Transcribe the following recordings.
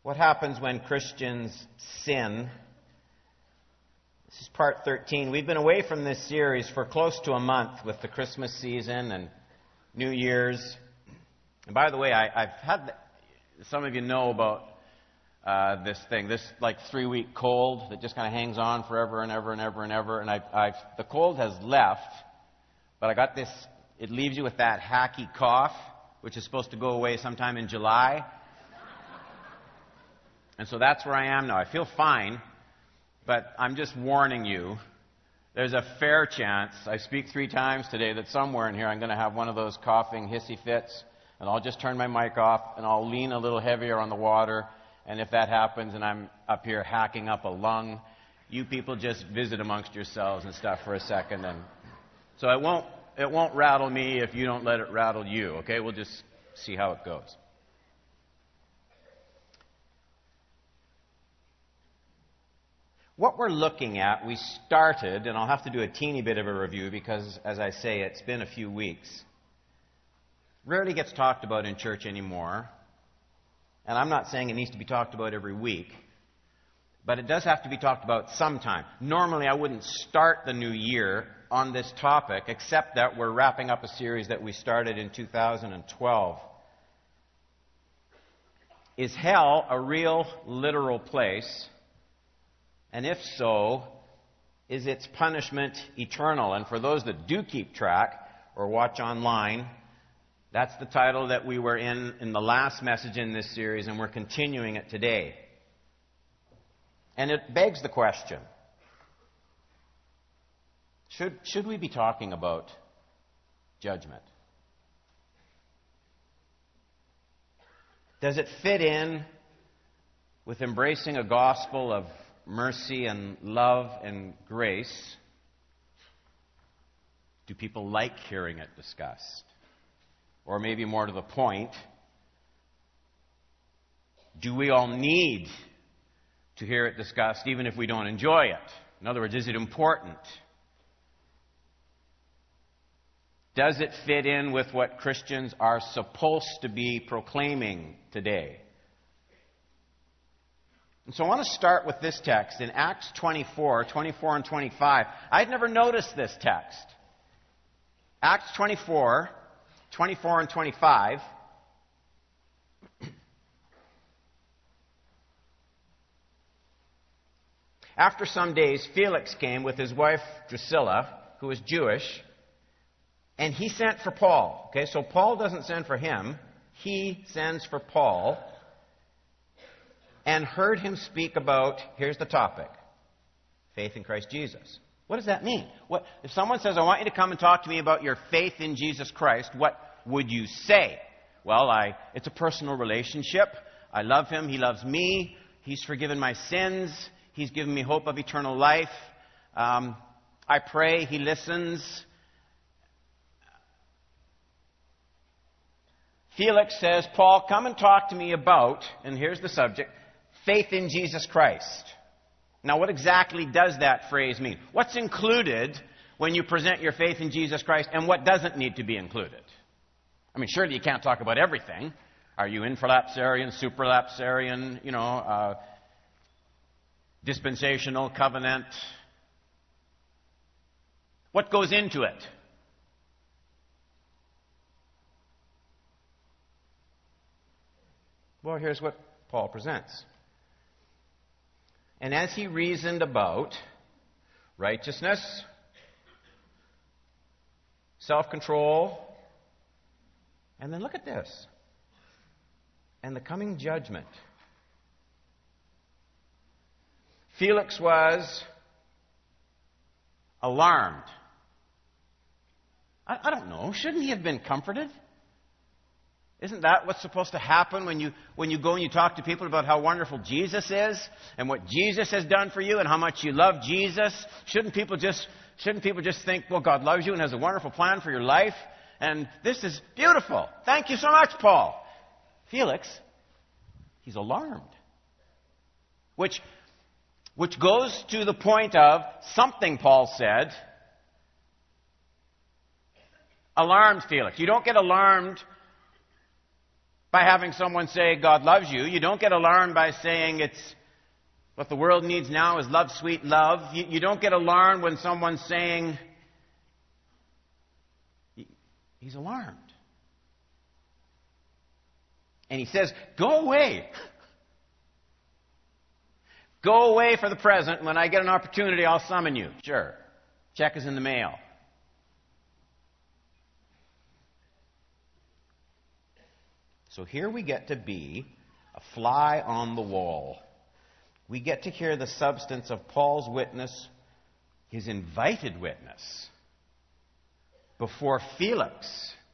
What happens when Christians sin? This is part 13. We've been away from this series for close to a month with the Christmas season and New Year's. And by the way, I've had, some of you know about this thing, this like 3-week cold that just kind of hangs on forever and ever and ever and ever. And the cold has left, but I got this, it leaves you with that hacky cough, which is supposed to go away sometime in July. And so that's where I am now. I feel fine, but I'm just warning you. There's a fair chance, I speak 3 times today, that somewhere in here I'm going to have one of those coughing hissy fits, and I'll just turn my mic off, and I'll lean a little heavier on the water, and if that happens and I'm up here hacking up a lung, you people just visit amongst yourselves and stuff for a second. And so it won't rattle me if you don't let it rattle you, okay? We'll just see how it goes. What we're looking at, we started, and I'll have to do a teeny bit of a review because, as I say, it's been a few weeks. Rarely gets talked about in church anymore. And I'm not saying it needs to be talked about every week, but it does have to be talked about sometime. Normally, I wouldn't start the new year on this topic, except that we're wrapping up a series that we started in 2012. Is hell a real, literal place? And if so, is its punishment eternal? And for those that do keep track or watch online, that's the title that we were in the last message in this series, and we're continuing it today. And it begs the question, should we be talking about judgment? Does it fit in with embracing a gospel of mercy and love and grace? Do people like hearing it discussed? Or maybe more to the point, do we all need to hear it discussed even if we don't enjoy it? In other words, is it important? Does it fit in with what Christians are supposed to be proclaiming today? And so I want to start with this text in Acts 24 and 25. I'd never noticed this text. Acts 24 and 25. After some days, Felix came with his wife Drusilla, who was Jewish, and he sent for Paul. Okay, so Paul doesn't send for him. He sends for Paul and heard him speak about, here's the topic, faith in Christ Jesus. What does that mean? If someone says, I want you to come and talk to me about your faith in Jesus Christ, what would you say? Well, it's a personal relationship. I love him. He loves me. He's forgiven my sins. He's given me hope of eternal life. I pray. He listens. Felix says, Paul, come and talk to me about, and here's the subject, faith in Jesus Christ. Now, what exactly does that phrase mean? What's included when you present your faith in Jesus Christ, and what doesn't need to be included? I mean, surely you can't talk about everything. Are you infralapsarian, supralapsarian, dispensational, covenant? What goes into it? Well, here's what Paul presents. And as he reasoned about righteousness, self-control, and then look at this, and the coming judgment. Felix was alarmed. I don't know. Shouldn't he have been comforted? Isn't that what's supposed to happen when you go and you talk to people about how wonderful Jesus is and what Jesus has done for you and how much you love Jesus? Shouldn't people just think, well, God loves you and has a wonderful plan for your life, and this is beautiful. Thank you so much, Paul. Felix, he's alarmed. Which goes to the point of something Paul said alarmed Felix. You don't get alarmed by having someone say God loves you. You don't get alarmed by saying it's what the world needs now is love, sweet love. You don't get alarmed when someone's saying he's alarmed. And he says, go away. Go away for the present. When I get an opportunity, I'll summon you. Sure. Check is in the mail. So here we get to be a fly on the wall. We get to hear the substance of Paul's witness, his invited witness, before Felix.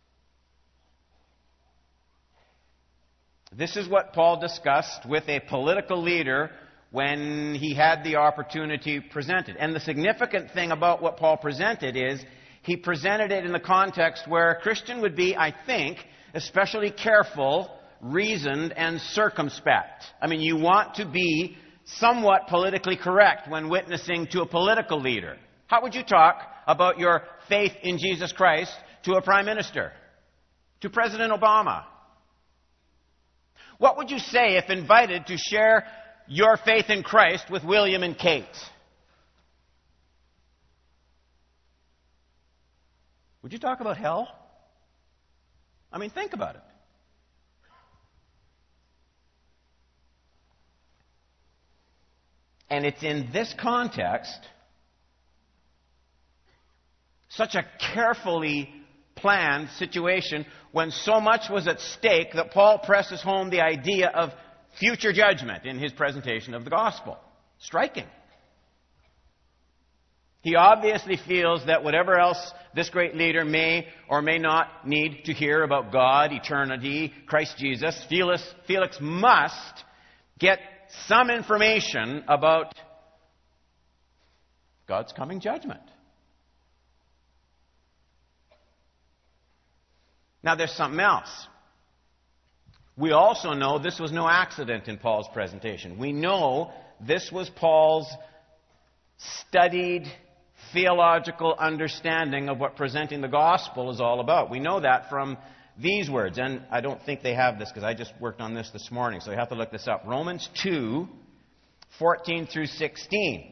This is what Paul discussed with a political leader when he had the opportunity presented. And the significant thing about what Paul presented is he presented it in the context where a Christian would be, I think, especially careful, reasoned, and circumspect. I mean, you want to be somewhat politically correct when witnessing to a political leader. How would you talk about your faith in Jesus Christ to a prime minister? To President Obama? What would you say if invited to share your faith in Christ with William and Kate? Would you talk about hell? I mean, think about it. And it's in this context, such a carefully planned situation, when so much was at stake, that Paul presses home the idea of future judgment in his presentation of the gospel. Striking. He obviously feels that whatever else this great leader may or may not need to hear about God, eternity, Christ Jesus, Felix must get some information about God's coming judgment. Now, there's something else. We also know this was no accident in Paul's presentation. We know this was Paul's studied theological understanding of what presenting the gospel is all about. We know that from these words, and I don't think they have this because I just worked on this morning, so you have to look this up. Romans 2, 14 through 16.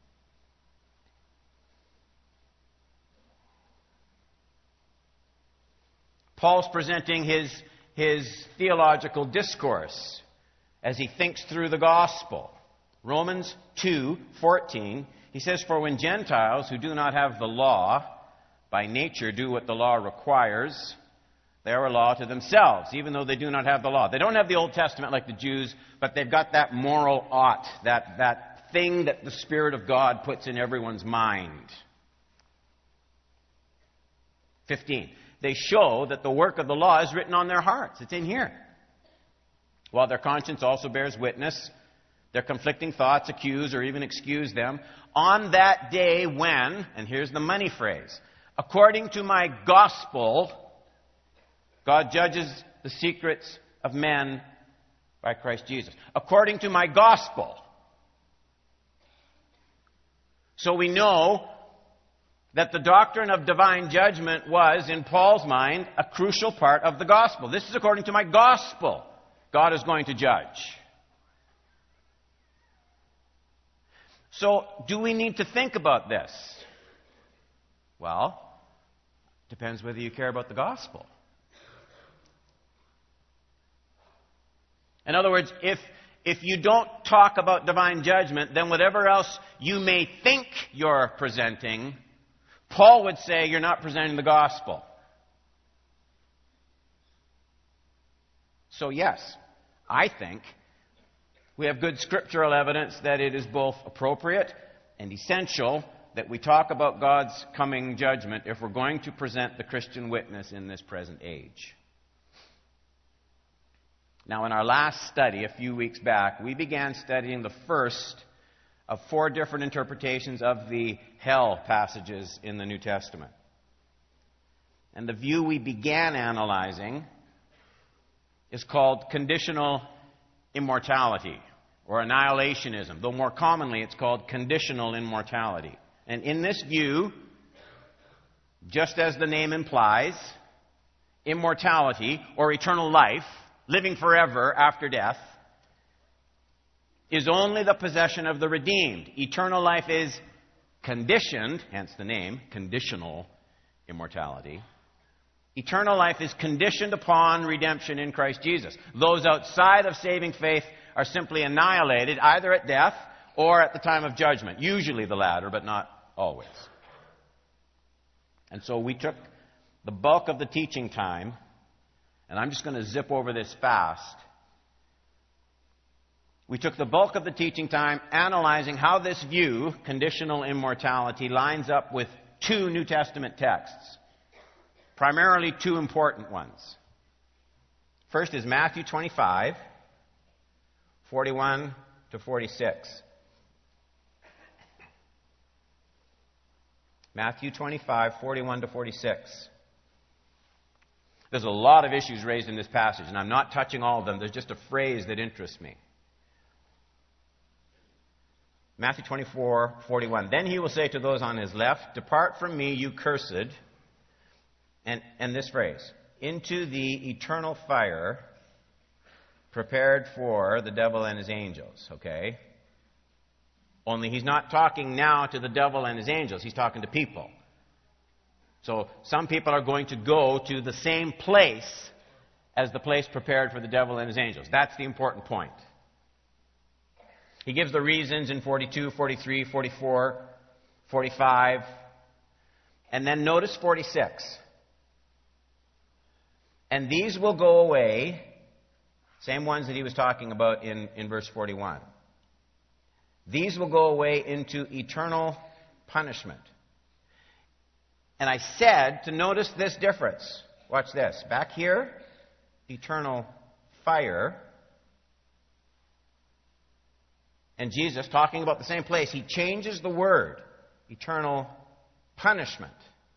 Paul's presenting his theological discourse as he thinks through the gospel. Romans 2:14, he says, "For when Gentiles who do not have the law by nature do what the law requires, they are a law to themselves, even though they do not have the law." They don't have the Old Testament like the Jews, but they've got that moral ought, that thing that the Spirit of God puts in everyone's mind. 15. They show that the work of the law is written on their hearts. It's in here. While their conscience also bears witness, their conflicting thoughts accuse or even excuse them. On that day when, and here's the money phrase, according to my gospel, God judges the secrets of men by Christ Jesus. According to my gospel. So we know that the doctrine of divine judgment was, in Paul's mind, a crucial part of the gospel. This is according to my gospel. God is going to judge. So, do we need to think about this? Well, depends whether you care about the gospel. In other words, if you don't talk about divine judgment, then whatever else you may think you're presenting, Paul would say you're not presenting the gospel. So yes, I think we have good scriptural evidence that it is both appropriate and essential that we talk about God's coming judgment if we're going to present the Christian witness in this present age. Now, in our last study a few weeks back, we began studying the first of 4 different interpretations of the hell passages in the New Testament. And the view we began analyzing is called conditional immortality, or annihilationism, though more commonly it's called conditional immortality. And in this view, just as the name implies, immortality, or eternal life, living forever after death, is only the possession of the redeemed. Eternal life is conditioned, hence the name, conditional immortality. Eternal life is conditioned upon redemption in Christ Jesus. Those outside of saving faith are simply annihilated either at death or at the time of judgment. Usually the latter, but not always. And so we took the bulk of the teaching time, and I'm just going to zip over this fast. We took the bulk of the teaching time analyzing how this view, conditional immortality, lines up with two New Testament texts. Primarily two important ones. First is Matthew 25, 41 to 46. Matthew 25, 41 to 46. There's a lot of issues raised in this passage, and I'm not touching all of them. There's just a phrase that interests me. Matthew 24, 41. Then he will say to those on his left, "Depart from me, you cursed," and this phrase, "into the eternal fire prepared for the devil and his angels." Okay? Only he's not talking now to the devil and his angels. He's talking to people. So some people are going to go to the same place as the place prepared for the devil and his angels. That's the important point. He gives the reasons in 42, 43, 44, 45. And then notice 46. "And these will go away," same ones that he was talking about in verse 41. "These will go away into eternal punishment." And I said to notice this difference. Watch this. Back here, eternal fire. And Jesus, talking about the same place, he changes the word, eternal punishment.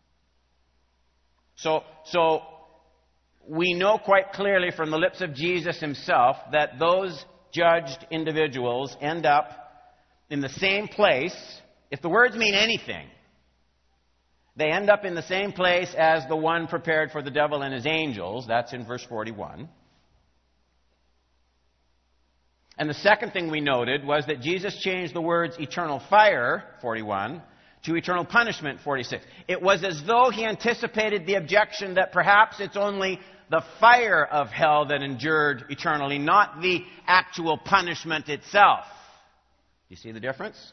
So we know quite clearly from the lips of Jesus himself that those judged individuals end up in the same place. If the words mean anything, they end up in the same place as the one prepared for the devil and his angels. That's in verse 41. And the second thing we noted was that Jesus changed the words eternal fire, 41, to eternal punishment, 46. It was as though he anticipated the objection that perhaps it's only the fire of hell that endured eternally, not the actual punishment itself. Do you see the difference?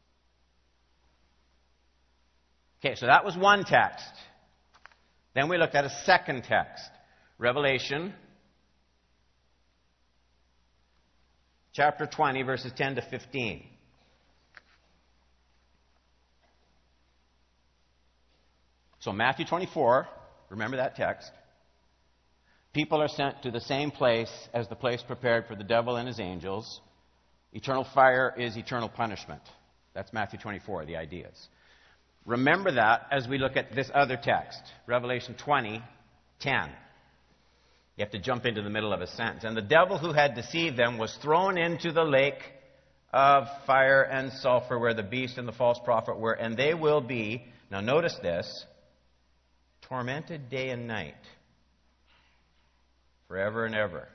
Okay, so that was one text. Then we looked at a second text. Revelation chapter 20, verses 10 to 15. So Matthew 24, remember that text. People are sent to the same place as the place prepared for the devil and his angels. Eternal fire is eternal punishment. That's Matthew 24, the ideas. Remember that as we look at this other text, Revelation 20, 10. You have to jump into the middle of a sentence. "And the devil who had deceived them was thrown into the lake of fire and sulfur where the beast and the false prophet were, and they will be," now notice this, "tormented day and night, forever and ever."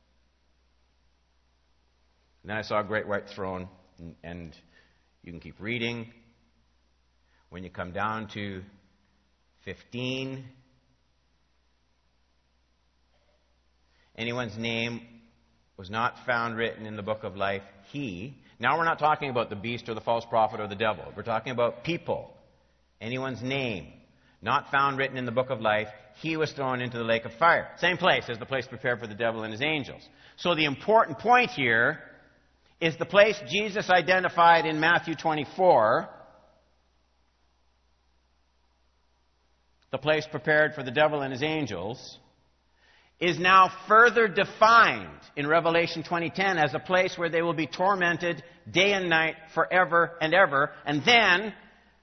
And then I saw a great white throne, and you can keep reading. When you come down to 15, anyone's name was not found written in the book of life. Now we're not talking about the beast or the false prophet or the devil. We're talking about people. Anyone's name not found written in the book of life, he was thrown into the lake of fire. Same place as the place prepared for the devil and his angels. So the important point here is the place Jesus identified in Matthew 24, the place prepared for the devil and his angels, is now further defined in Revelation 20:10 as a place where they will be tormented day and night forever and ever. And then,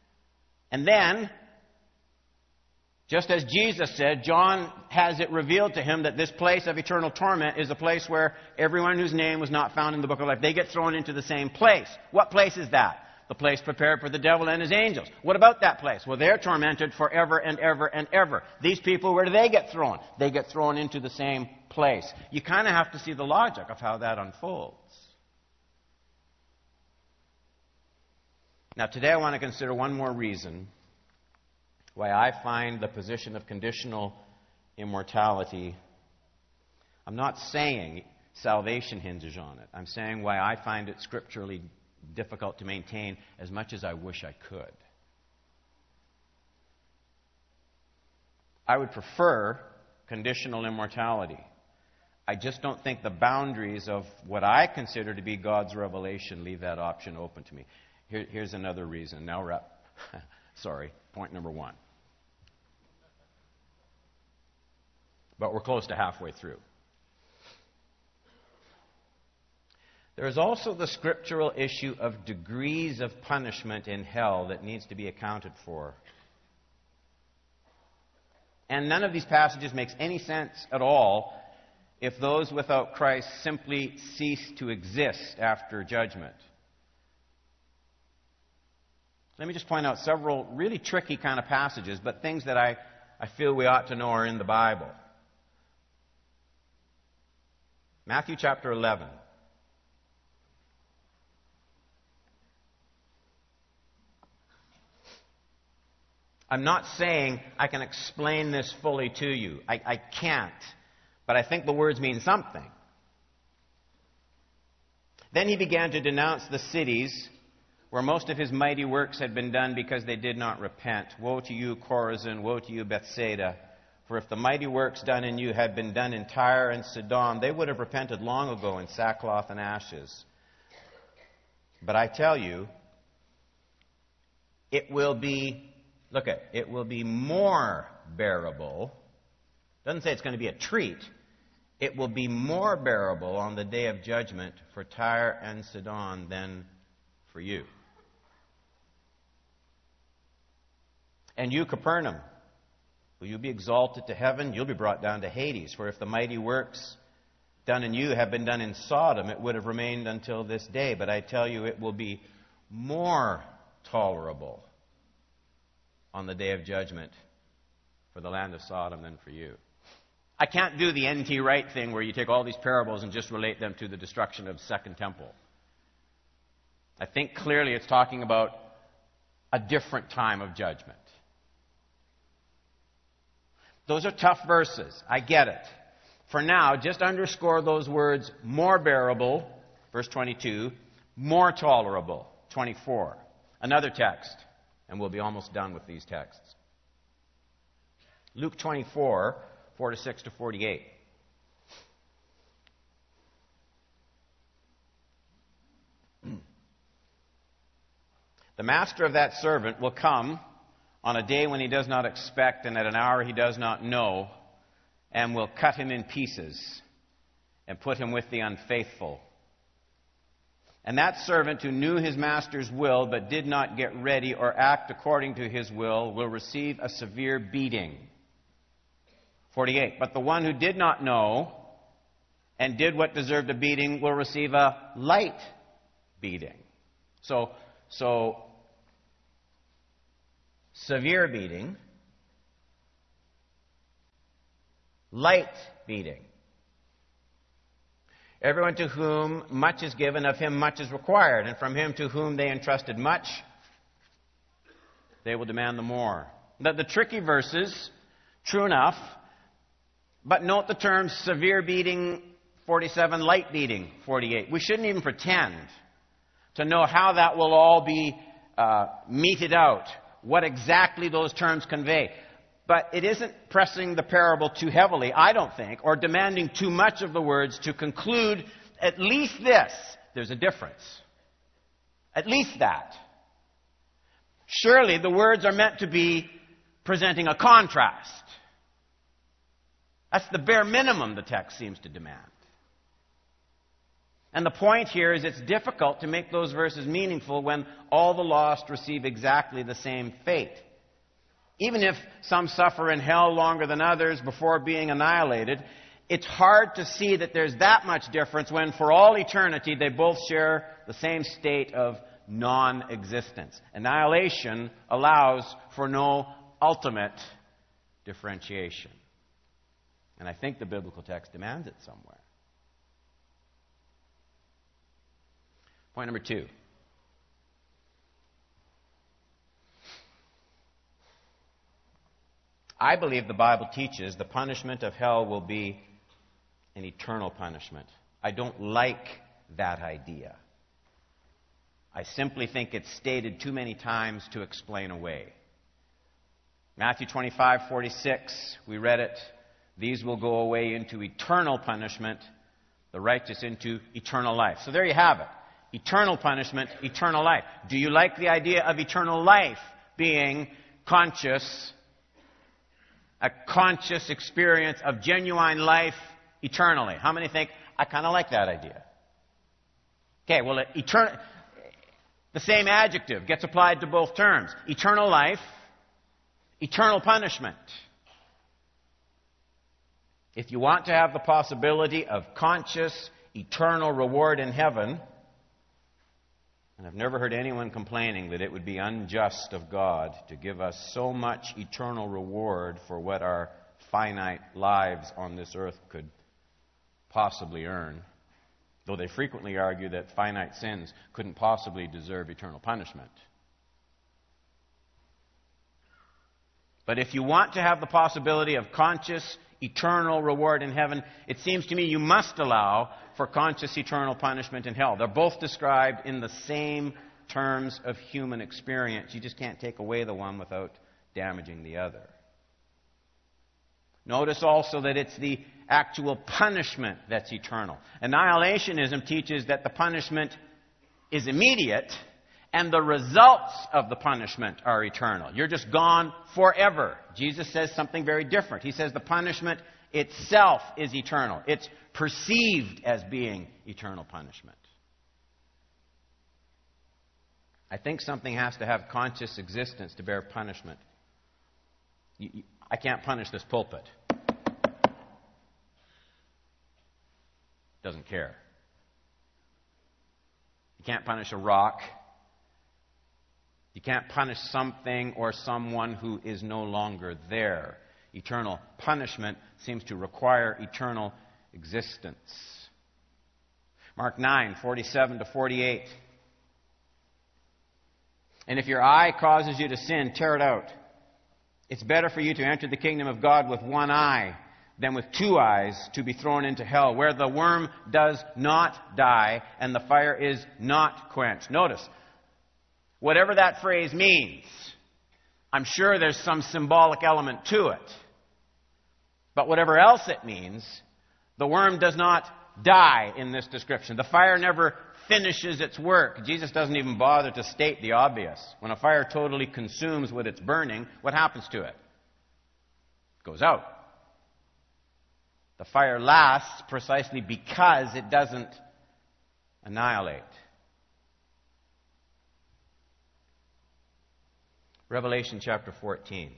just as Jesus said, John has it revealed to him that this place of eternal torment is a place where everyone whose name was not found in the book of life, they get thrown into the same place. What place is that? The place prepared for the devil and his angels. What about that place? Well, they're tormented forever and ever and ever. These people, where do they get thrown? They get thrown into the same place. You kind of have to see the logic of how that unfolds. Now, today I want to consider one more reason why I find the position of conditional immortality. I'm not saying salvation hinges on it. I'm saying why I find it scripturally difficult to maintain as much as I wish I could. I would prefer conditional immortality. I just don't think the boundaries of what I consider to be God's revelation leave that option open to me. Here's another reason. Now we're up. Sorry, point number 1. But we're close to halfway through. There is also the scriptural issue of degrees of punishment in hell that needs to be accounted for. And none of these passages makes any sense at all if those without Christ simply cease to exist after judgment. Let me just point out several really tricky kind of passages, but things that I feel we ought to know are in the Bible. Matthew chapter 11. I'm not saying I can explain this fully to you. I can't. But I think the words mean something. Then he began to denounce the cities where most of his mighty works had been done because they did not repent. Woe to you, Chorazin! Woe to you, Bethsaida! For if the mighty works done in you had been done in Tyre and Sidon, they would have repented long ago in sackcloth and ashes. But I tell you, it will be more bearable. Doesn't say it's going to be a treat. It will be more bearable on the day of judgment for Tyre and Sidon than for you. And you, Capernaum, will you be exalted to heaven? You'll be brought down to Hades. For if the mighty works done in you have been done in Sodom, it would have remained until this day. But I tell you, it will be more tolerable on the day of judgment for the land of Sodom than for you. I can't do the N.T. Wright thing where you take all these parables and just relate them to the destruction of the Second Temple. I think clearly it's talking about a different time of judgment. Those are tough verses. I get it. For now, just underscore those words, more bearable, verse 22, more tolerable, 24. Another text, and we'll be almost done with these texts. Luke 24, 4-6 to 48. The master of that servant will come on a day when he does not expect and at an hour he does not know, and will cut him in pieces and put him with the unfaithful. And that servant who knew his master's will but did not get ready or act according to his will receive a severe beating. 48. But the one who did not know and did what deserved a beating will receive a light beating. So severe beating, light beating. Everyone to whom much is given, of him much is required. And from him to whom they entrusted much, they will demand the more. The tricky verses, true enough, but note the terms severe beating, 47, light beating, 48. We shouldn't even pretend to know how that will all be meted out, what exactly those terms convey. But it isn't pressing the parable too heavily, I don't think, or demanding too much of the words to conclude at least this: there's a difference. At least that. Surely the words are meant to be presenting a contrast. That's the bare minimum the text seems to demand. And the point here is it's difficult to make those verses meaningful when all the lost receive exactly the same fate. Even if some suffer in hell longer than others before being annihilated, it's hard to see that there's that much difference when for all eternity they both share the same state of non-existence. Annihilation allows for no ultimate differentiation. And I think the biblical text demands it somewhere. Point number 2. I believe the Bible teaches the punishment of hell will be an eternal punishment. I don't like that idea. I simply think it's stated too many times to explain away. Matthew 25:46, we read it. These will go away into eternal punishment, the righteous into eternal life. So there you have it. Eternal punishment, eternal life. Do you like the idea of eternal life being conscious, a conscious experience of genuine life eternally? How many think, I kind of like that idea? Okay, well, the same adjective gets applied to both terms. Eternal life, eternal punishment. If you want to have the possibility of conscious, eternal reward in heaven, and I've never heard anyone complaining that it would be unjust of God to give us so much eternal reward for what our finite lives on this earth could possibly earn, though they frequently argue that finite sins couldn't possibly deserve eternal punishment. But if you want to have the possibility of conscious, eternal reward in heaven, it seems to me you must allow for conscious, eternal punishment in hell. They're both described in the same terms of human experience. You just can't take away the one without damaging the other. Notice also that it's the actual punishment that's eternal. Annihilationism teaches that the punishment is immediate and the results of the punishment are eternal. You're just gone forever. Jesus says something very different. He says the punishment itself is eternal. It's perceived as being eternal punishment. I think something has to have conscious existence to bear punishment. I can't punish this pulpit. Doesn't care. You can't punish a rock. You can't punish something or someone who is no longer there. Eternal punishment seems to require eternal existence. Mark 9:47-48. And if your eye causes you to sin, tear it out. It's better for you to enter the kingdom of God with one eye than with two eyes to be thrown into hell, where the worm does not die and the fire is not quenched. Notice, whatever that phrase means, I'm sure there's some symbolic element to it. But whatever else it means, the worm does not die in this description. The fire never finishes its work. Jesus doesn't even bother to state the obvious. When a fire totally consumes what it's burning, what happens to it? It goes out. The fire lasts precisely because it doesn't annihilate. Revelation chapter 14.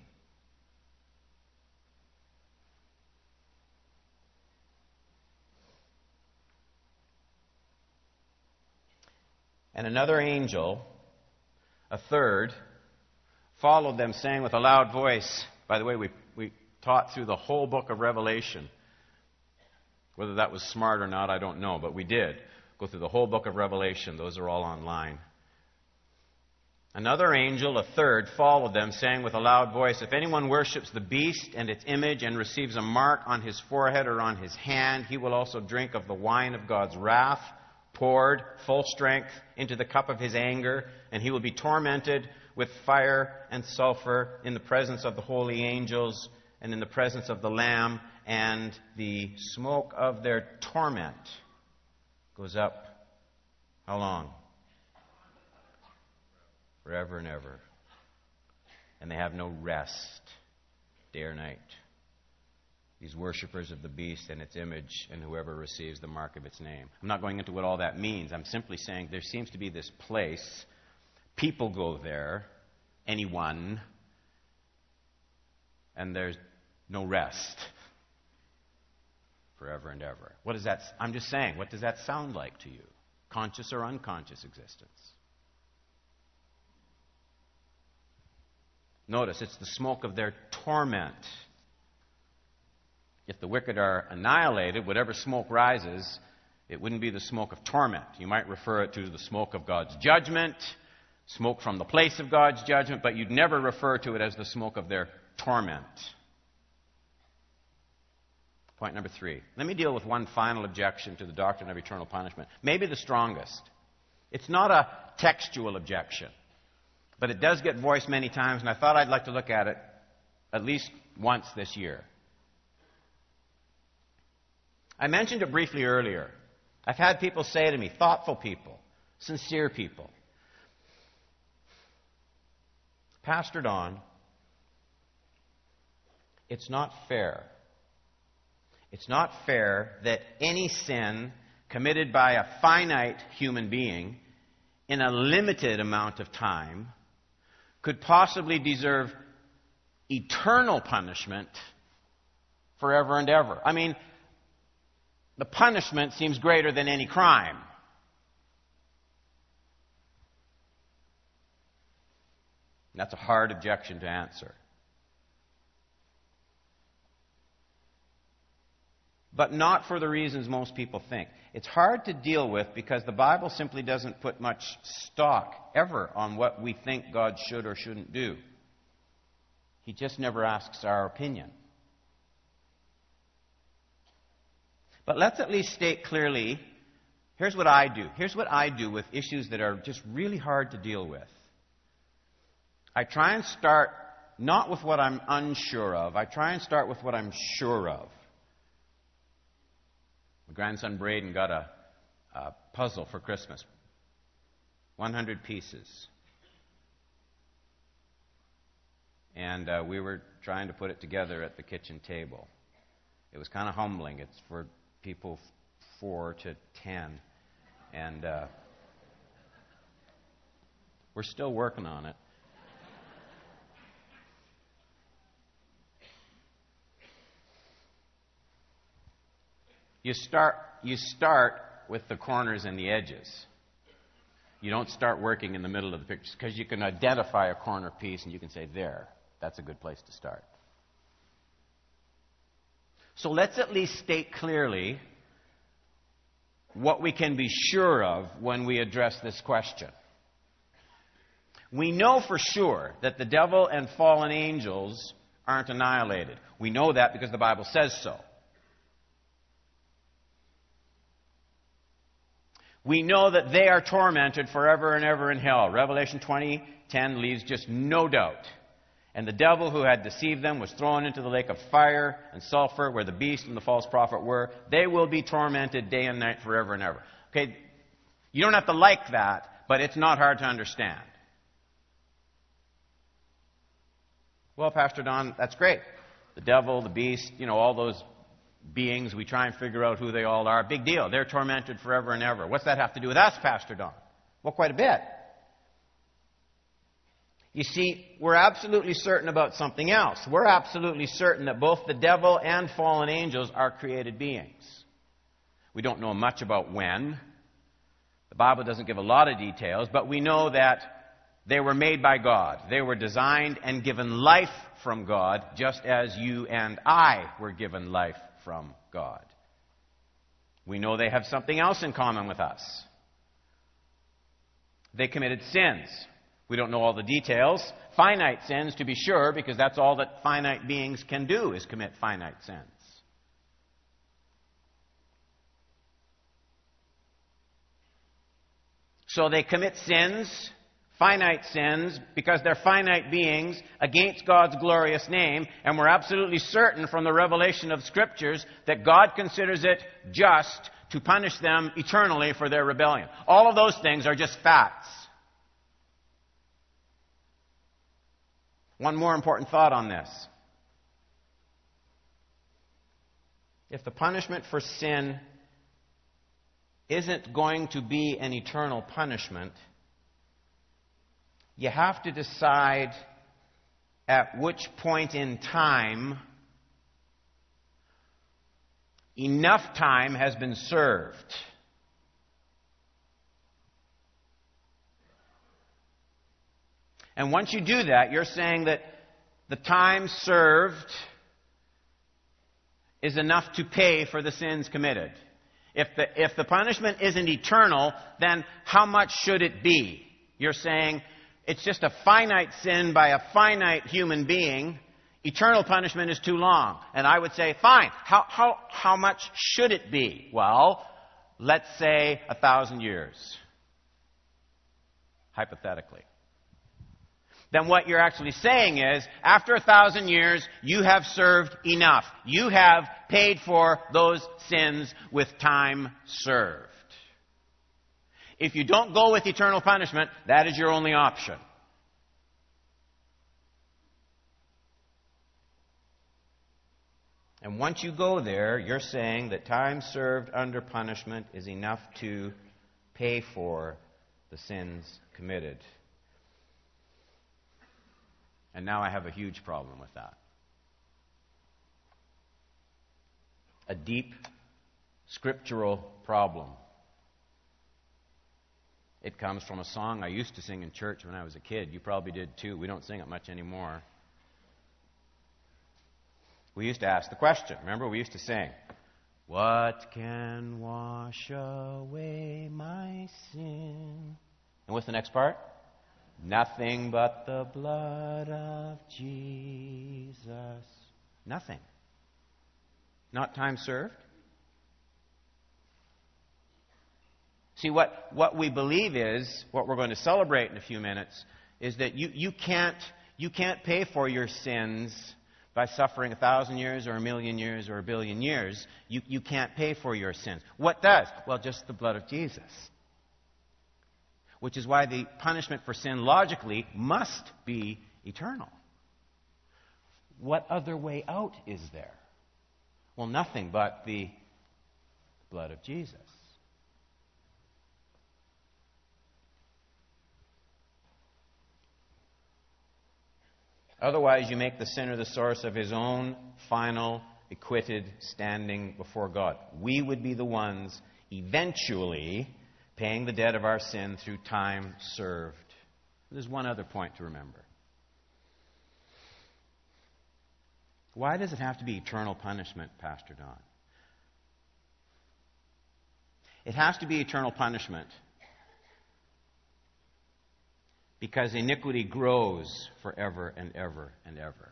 And another angel, a third, followed them, saying with a loud voice. By the way, we taught through the whole book of Revelation. Whether that was smart or not, I don't know, but we did go through the whole book of Revelation. Those are all online. Another angel, a third, followed them, saying with a loud voice, if anyone worships the beast and its image and receives a mark on his forehead or on his hand, he will also drink of the wine of God's wrath, poured full strength into the cup of his anger, and he will be tormented with fire and sulfur in the presence of the holy angels and in the presence of the Lamb, and the smoke of their torment goes up. How long? Forever and ever. And they have no rest, day or night. These worshippers of the beast and its image and whoever receives the mark of its name. I'm not going into what all that means. I'm simply saying there seems to be this place. People go there, anyone, and there's no rest. Forever and ever. What is that? I'm just saying, what does that sound like to you? Conscious or unconscious existence? Notice, it's the smoke of their torment. If the wicked are annihilated, whatever smoke rises, it wouldn't be the smoke of torment. You might refer it to the smoke of God's judgment, smoke from the place of God's judgment, but you'd never refer to it as the smoke of their torment. Point number 3. Let me deal with one final objection to the doctrine of eternal punishment. Maybe the strongest. It's not a textual objection, but it does get voiced many times, and I thought I'd like to look at it at least once this year. I mentioned it briefly earlier. I've had people say to me, thoughtful people, sincere people, Pastor Don, it's not fair. It's not fair that any sin committed by a finite human being in a limited amount of time could possibly deserve eternal punishment forever and ever. I mean, the punishment seems greater than any crime. That's a hard objection to answer. But not for the reasons most people think. It's hard to deal with because the Bible simply doesn't put much stock ever on what we think God should or shouldn't do. He just never asks our opinion. But let's at least state clearly, here's what I do. Here's what I do with issues that are just really hard to deal with. I try and start not with what I'm unsure of. I try and start with what I'm sure of. My grandson Braden got a puzzle for Christmas. 100 pieces. And we were trying to put it together at the kitchen table. It was kind of humbling. It's for people 4 to 10. And we're still working on it. You start with the corners and the edges. You don't start working in the middle of the picture because you can identify a corner piece and you can say, there, that's a good place to start. So let's at least state clearly what we can be sure of when we address this question. We know for sure that the devil and fallen angels aren't annihilated. We know that because the Bible says so. We know that they are tormented forever and ever in hell. Revelation 20:10 leaves just no doubt. And the devil who had deceived them was thrown into the lake of fire and sulfur where the beast and the false prophet were. They will be tormented day and night forever and ever. Okay, you don't have to like that, but it's not hard to understand. Well, Pastor Don, that's great. The devil, the beast, all those beings, we try and figure out who they all are. Big deal. They're tormented forever and ever. What's that have to do with us, Pastor Don? Well, quite a bit. You see, we're absolutely certain about something else. We're absolutely certain that both the devil and fallen angels are created beings. We don't know much about when. The Bible doesn't give a lot of details, but we know that they were made by God. They were designed and given life from God, just as you and I were given life from God. We know they have something else in common with us. They committed sins. We don't know all the details. Finite sins, to be sure, because that's all that finite beings can do, is commit finite sins. So they commit sins, finite sins, because they're finite beings against God's glorious name, and we're absolutely certain from the revelation of Scriptures that God considers it just to punish them eternally for their rebellion. All of those things are just facts. One more important thought on this. If the punishment for sin isn't going to be an eternal punishment, you have to decide at which point in time enough time has been served. And once you do that, you're saying that the time served is enough to pay for the sins committed. If the punishment isn't eternal, then how much should it be? You're saying it's just a finite sin by a finite human being. Eternal punishment is too long. And I would say, fine, how much should it be? Well, let's say 1,000 years. Hypothetically. Then what you're actually saying is, after 1,000 years, you have served enough. You have paid for those sins with time served. If you don't go with eternal punishment, that is your only option. And once you go there, you're saying that time served under punishment is enough to pay for the sins committed. And now I have a huge problem with that. A deep scriptural problem. It comes from a song I used to sing in church when I was a kid. You probably did too. We don't sing it much anymore. We used to ask the question. Remember, we used to sing, "What can wash away my sin?" And what's the next part? "Nothing but the blood of Jesus." Nothing. Not time served. See, what we believe is, what we're going to celebrate in a few minutes, is that you can't pay for your sins by suffering 1,000 years or 1,000,000 years or 1,000,000,000 years. You can't pay for your sins. What does? Well, just the blood of Jesus. Which is why the punishment for sin logically must be eternal. What other way out is there? Well, nothing but the blood of Jesus. Otherwise, you make the sinner the source of his own final acquitted standing before God. We would be the ones eventually paying the debt of our sin through time served. There's one other point to remember. Why does it have to be eternal punishment, Pastor Don? It has to be eternal punishment because iniquity grows forever and ever and ever.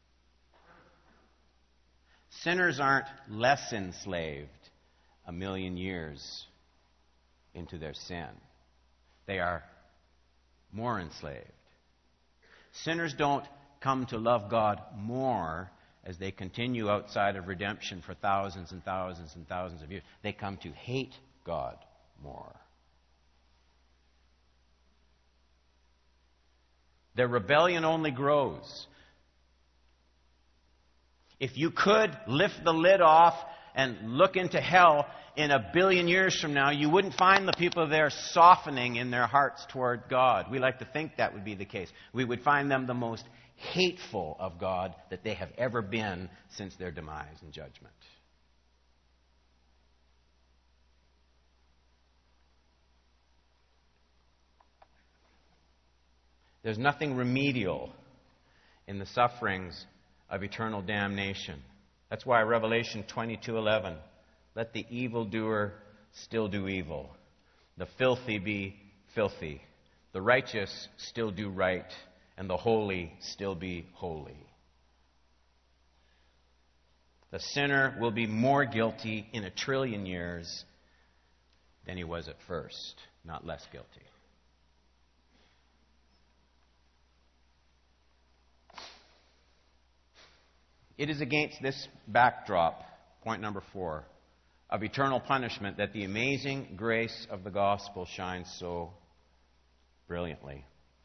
Sinners aren't less enslaved 1,000,000 years into their sin. They are more enslaved. Sinners don't come to love God more as they continue outside of redemption for thousands and thousands and thousands of years. They come to hate God more. Their rebellion only grows. If you could lift the lid off and look into hell in 1,000,000,000 years from now, you wouldn't find the people there softening in their hearts toward God. We like to think that would be the case. We would find them the most hateful of God that they have ever been since their demise and judgment. There's nothing remedial in the sufferings of eternal damnation. That's why Revelation 22:11, let the evildoer still do evil, the filthy be filthy, the righteous still do right, and the holy still be holy. The sinner will be more guilty in 1,000,000,000,000 years than he was at first, not less guilty. It is against this backdrop, point number 4, of eternal punishment that the amazing grace of the gospel shines so brilliantly.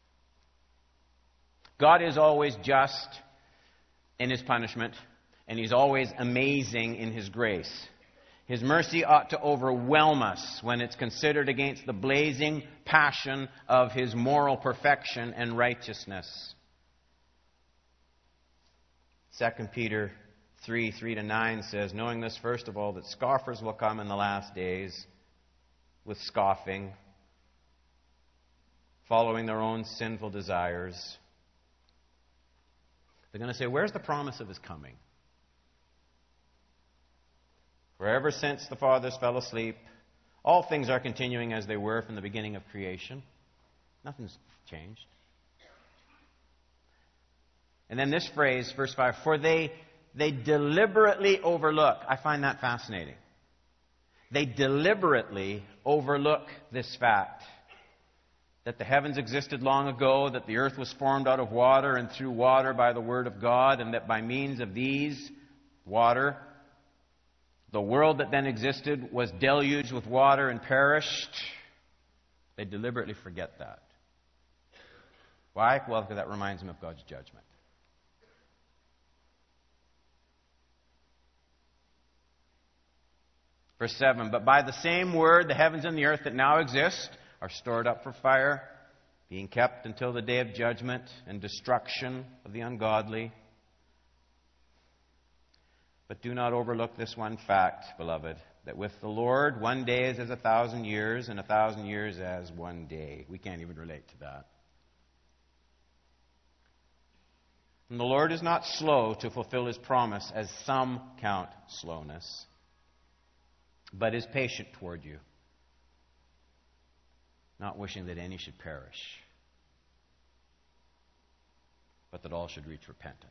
God is always just in His punishment, and He's always amazing in His grace. His mercy ought to overwhelm us when it's considered against the blazing passion of His moral perfection and righteousness. 2 Peter 3:3-9 says, knowing this, first of all, that scoffers will come in the last days with scoffing, following their own sinful desires. They're going to say, where's the promise of his coming? For ever since the fathers fell asleep, all things are continuing as they were from the beginning of creation. Nothing's changed. And then this phrase, verse 5, for they deliberately overlook. I find that fascinating. They deliberately overlook this fact that the heavens existed long ago, that the earth was formed out of water and through water by the word of God, and that by means of these, water, the world that then existed was deluged with water and perished. They deliberately forget that. Why? Well, because that reminds them of God's judgment. Verse 7, but by the same word, the heavens and the earth that now exist are stored up for fire, being kept until the day of judgment and destruction of the ungodly. But do not overlook this one fact, beloved, that with the Lord, one day is as 1,000 years, and 1,000 years as one day. We can't even relate to that. And the Lord is not slow to fulfill his promise, as some count slowness, but is patient toward you, not wishing that any should perish, but that all should reach repentance.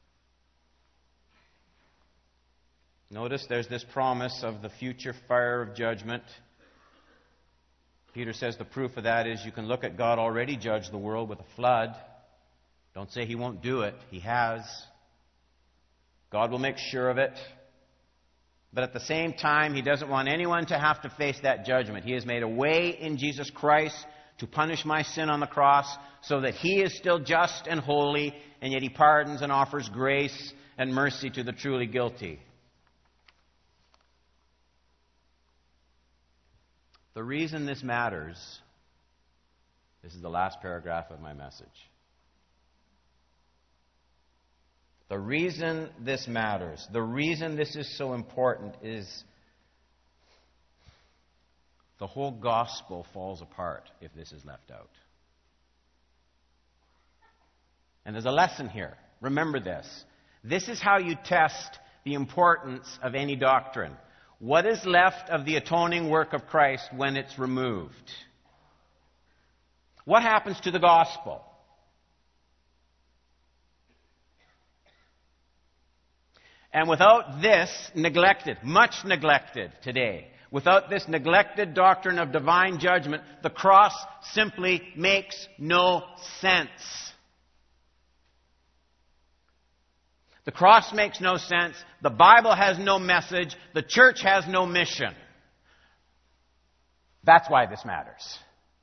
Notice there's this promise of the future fire of judgment. Peter says the proof of that is you can look at God already judge the world with a flood. Don't say he won't do it. He has. God will make sure of it. But at the same time, he doesn't want anyone to have to face that judgment. He has made a way in Jesus Christ to punish my sin on the cross so that he is still just and holy, and yet he pardons and offers grace and mercy to the truly guilty. The reason this matters, this is the last paragraph of my message. The reason this matters, the reason this is so important is the whole gospel falls apart if this is left out. And there's a lesson here. Remember this. This is how you test the importance of any doctrine. What is left of the atoning work of Christ when it's removed? What happens to the gospel? And without this neglected, much neglected today, without this neglected doctrine of divine judgment, the cross simply makes no sense. The cross makes no sense. The Bible has no message. The church has no mission. That's why this matters.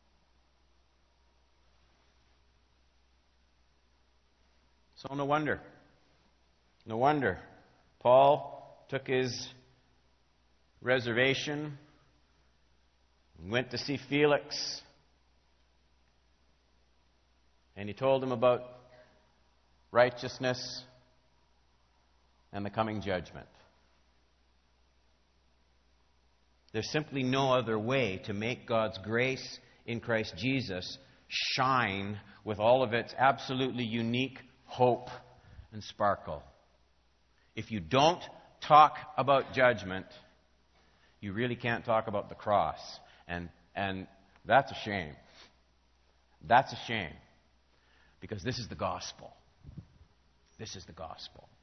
So no wonder. No wonder. Paul took his reservation, went to see Felix, and he told him about righteousness and the coming judgment. There's simply no other way to make God's grace in Christ Jesus shine with all of its absolutely unique hope and sparkle. If you don't talk about judgment, you really can't talk about the cross. And that's a shame. That's a shame. Because this is the gospel. This is the gospel.